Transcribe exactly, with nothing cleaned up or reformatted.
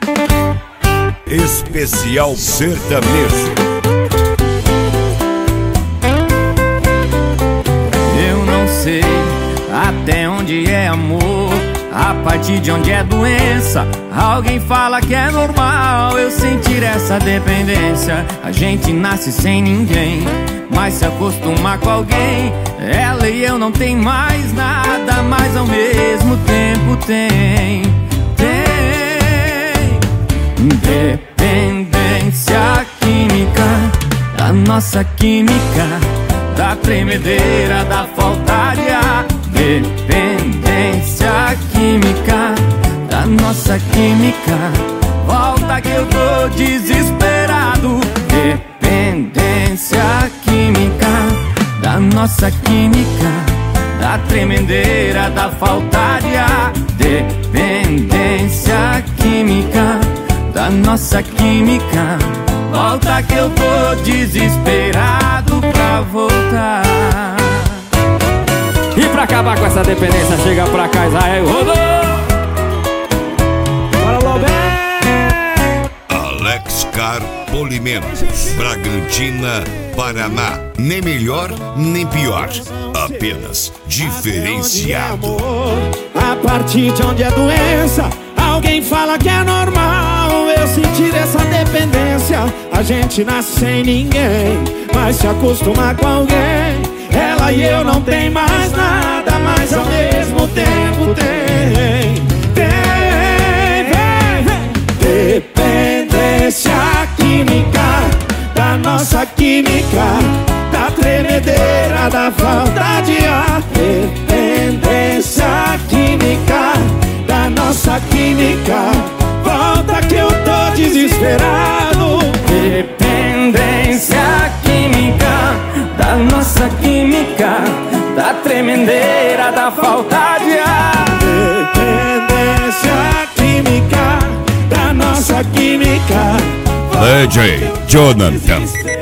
Especial sertanejo. Eu não sei até onde é amor, a partir de onde é doença. Alguém fala que é normal eu sentir essa dependência. A gente nasce sem ninguém, mas se acostuma com alguém. Ela e eu não tem mais nada, mas ao mesmo tempo tem, tem dependência química, da nossa química, da tremedeira, da falta de ar. Dependência química, da nossa química. Volta que eu tô desesperado. Dependência química, da nossa química, da tremedeira, da falta de ar. Dependência química, da nossa química. Volta que eu tô desesperado pra voltar. E pra acabar com essa dependência, chega pra cá, Israel, rodou! Bora, Lobé! Alex Car Polimentos, Bragantina, Paraná. Nem melhor, nem pior, apenas diferenciado. A partir de onde é doença, alguém fala que é normal eu sentir essa dependência. A gente nasce sem ninguém, mas se acostuma com alguém. Ela e eu não tem mais nada, mas ao mesmo tempo tem, tem, tem. Dependência química, da nossa química, da tremedeira, da falta de ar. Dependência química, da nossa química. Volta que eu tô desesperado. Dependência química, da nossa química, da tremedeira, da falta de ar. Dependência química, da nossa química. D J Jonathan.